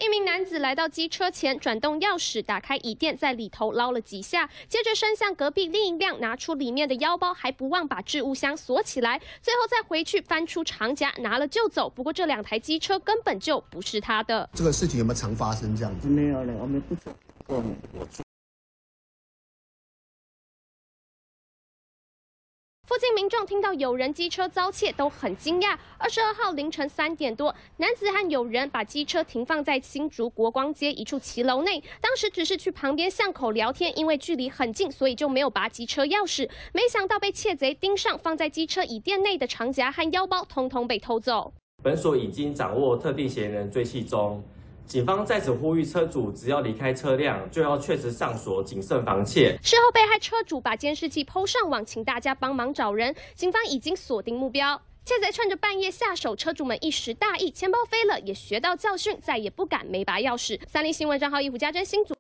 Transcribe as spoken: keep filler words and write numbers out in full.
一名男子来到机车前，转动钥匙打开椅垫，在里头捞了几下，接着伸向隔壁另一辆，拿出里面的腰包，还不忘把置物箱锁起来，最后再回去翻出长夹拿了就走。不过这两台机车根本就不是他的。 这个事情有没有常发生这样子？ 没有了，我们不做。我我做。 附近民众听到有人机车遭窃，都很惊讶。二十二号凌晨三点多，男子和友人把机车停放在新竹国光街一处骑楼内，当时只是去旁边巷口聊天，因为距离很近，所以就没有拔机车钥匙。没想到被窃贼盯上，放在机车椅垫内的长夹和腰包，通通被偷走。 本所已经掌握特定嫌疑人追缉中。 警方在此呼吁车主，只要离开车辆，就要确实上锁，谨慎防窃。 事后，被害车主把监视器 po 上网，请大家帮忙找人。警方已经锁定目标。窃贼趁着半夜下手，车主们一时大意，钱包飞了，也学到教训，再也不敢没拔钥匙。三立新闻账号一胡家珍新组。